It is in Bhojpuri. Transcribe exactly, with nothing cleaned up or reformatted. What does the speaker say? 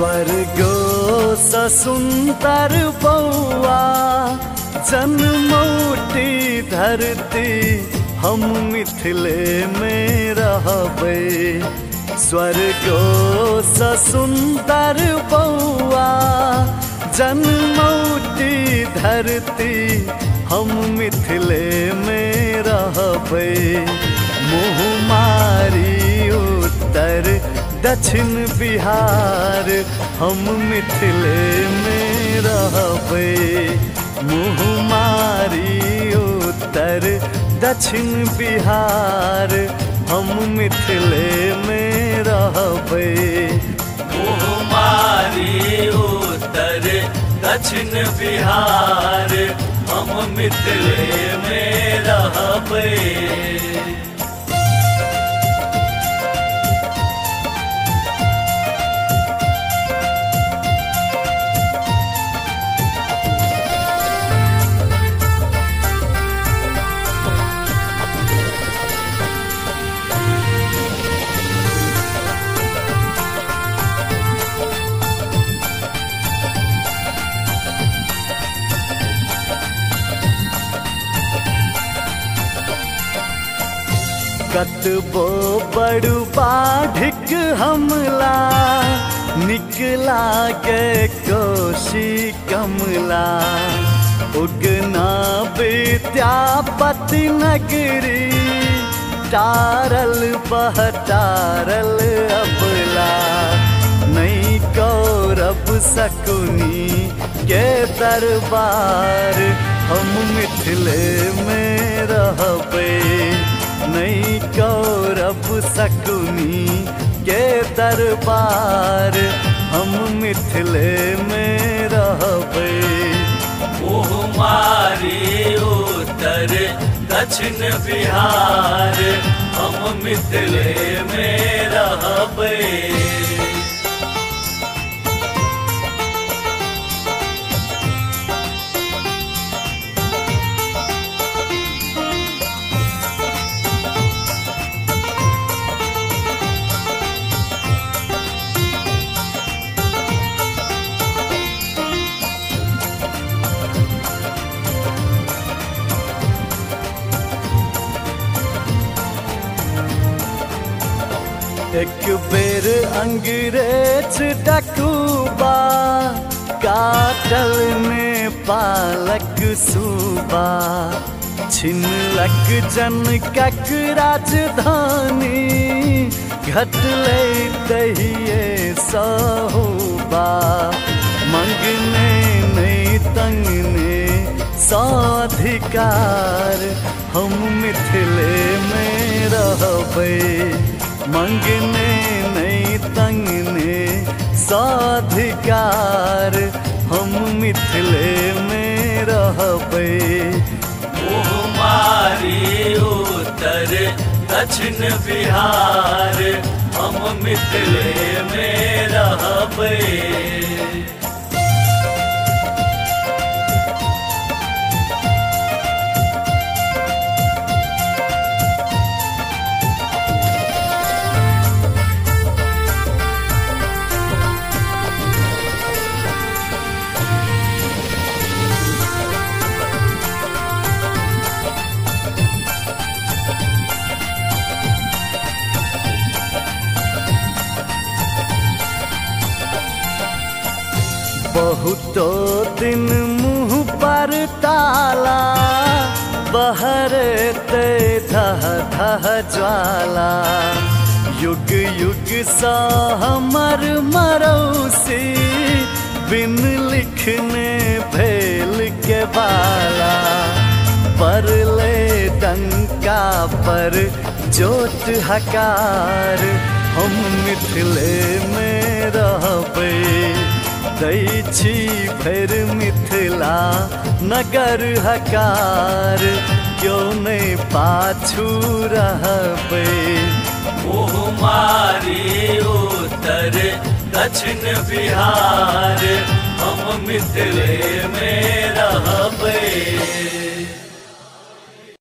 स्वर्गो स सुंदर बौआ जन्मौटी धरती हम मिथिले में रहबै। स्वर्गो स सुंदर बौआ जन्मौटी धरती हम मिथिले में रहबै। मुँह मारी उत्तर दक्षिण बिहार हम मिथिले में रहबै। मुँह मारी उत्तर दक्षिण बिहार हम मिथिले में रहबै। मुँह मारी उत्तर दक्षिण बिहार हम मिथिले में रहबै। कतबो बड़ू बाढ़िक हमला निकला के कोशी कमला। उगना विद्यापति नगरी टारल बहटारल अबला। नहीं कौरव शकुनी के दरबार हम मिथिले में रहबै। नहीं कौरव शकुनी के दरबार हम मिथिले में रहबै। मुँह मारी उत्तर दक्षिण बिहार हम मिथिले में रहबै। एक बेर अंग्रेज डकूबा काटल ने पालक सूबा। छिनलक जनकक राजधानी घटलै तहिए सहुबा। मंगने नहीं तंगने साधिकार हम मिथिले में रहबै। मंगने नहीं तंगने साधिकार हम मिथिले में रहबै। मुँह मारी उत्तर दक्षिण बिहार हम मिथिले में रहबै। बहुतो दिन मुँह पर ताला बहरते धह धह ज्वाला। युग युग सा हमर मरौसी बिन लिखने भेल के बाला। परले डंका पर जोत हकार हम मिथिले में रहबै। दै छी फेर मिथिला नगर हकार क्यों नहीं पाछू रहबै। मुँह मारी उत्तर दक्षिण बिहार हम मिथिले में